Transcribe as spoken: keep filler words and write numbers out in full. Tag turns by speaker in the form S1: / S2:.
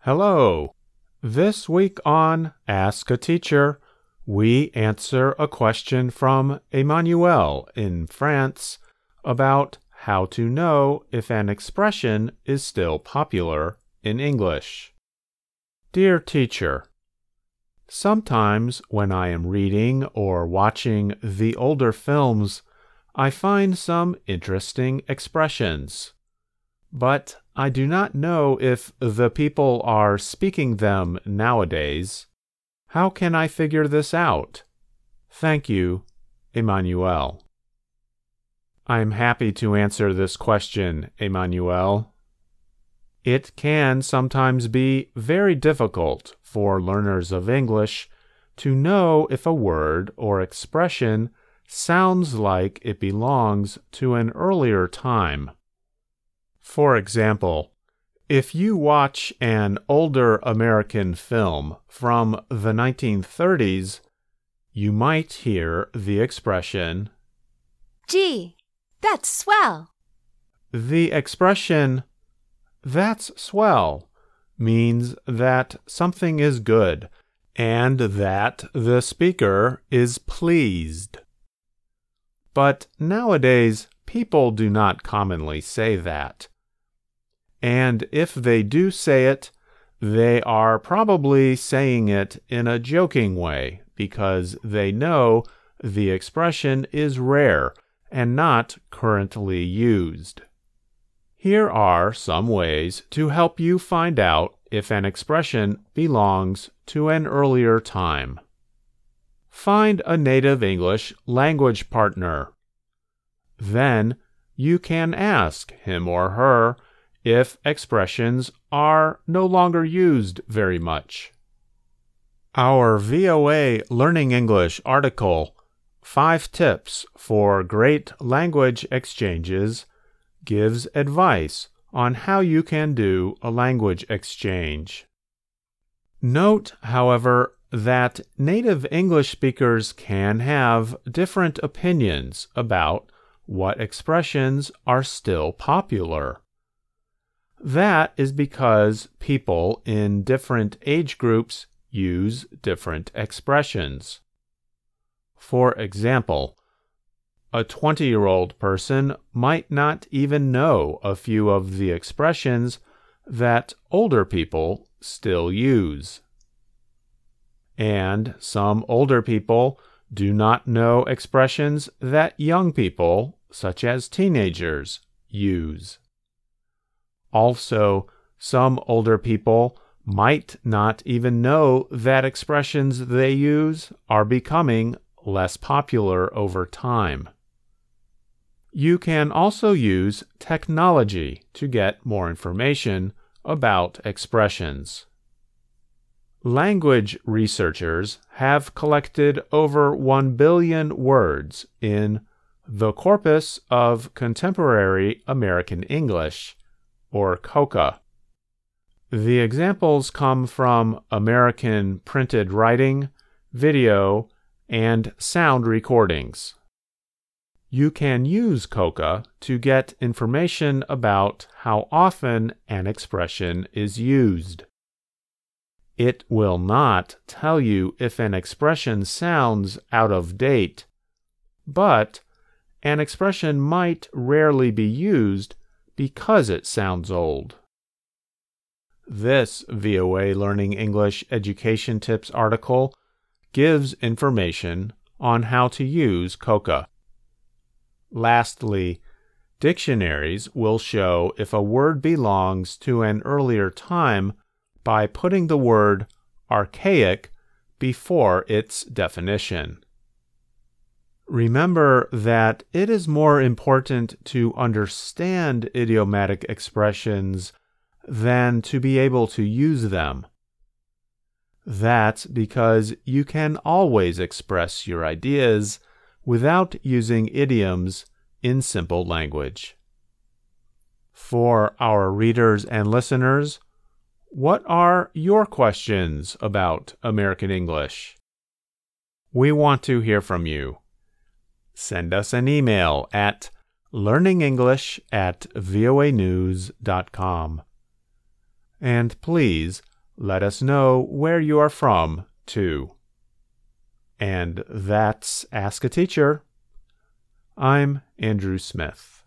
S1: Hello. This week on Ask a Teacher, we answer a question from Emmanuel in France about how to know if an expression is still popular in English. Dear teacher, sometimes when I am reading or watching the older films, I find some interesting expressions. But I do not know if the people are speaking them nowadays. How can I figure this out? Thank you, Emmanuel. I'm happy to answer this question, Emmanuel. It can sometimes be very difficult for learners of English to know if a word or expression sounds like it belongs to an earlier time. For example, if you watch an older American film from the nineteen thirties, you might hear the expression,
S2: Gee, that's swell.
S1: The expression, that's swell, means that something is good and that the speaker is pleased. But nowadays, people do not commonly say that. And if they do say it, they are probably saying it in a joking way because they know the expression is rare and not currently used. Here are some ways to help you find out if an expression belongs to an earlier time. Find a native English language partner. Then you can ask him or her if expressions are no longer used very much. Our V O A Learning English article, Five Tips for Great Language Exchanges, gives advice on how you can do a language exchange. Note, however, that native English speakers can have different opinions about what expressions are still popular. That is because people in different age groups use different expressions. For example, a twenty-year-old person might not even know a few of the expressions that older people still use. And some older people do not know expressions that young people, such as teenagers, use. Also, some older people might not even know that expressions they use are becoming less popular over time. You can also use technology to get more information about expressions. Language researchers have collected over one billion words in the Corpus of Contemporary American English, or COCA. The examples come from American printed writing, video, and sound recordings. You can use COCA to get information about how often an expression is used. It will not tell you if an expression sounds out of date, but an expression might rarely be used because it sounds old. This V O A Learning English Education Tips article gives information on how to use COCA. Lastly, dictionaries will show if a word belongs to an earlier time by putting the word archaic before its definition. Remember that it is more important to understand idiomatic expressions than to be able to use them. That's because you can always express your ideas without using idioms in simple language. For our readers and listeners, what are your questions about American English? We want to hear from you. Send us an email at learningenglish at voanews dot com. And please Let us know where you are from, too. And that's Ask a Teacher. I'm Andrew Smith.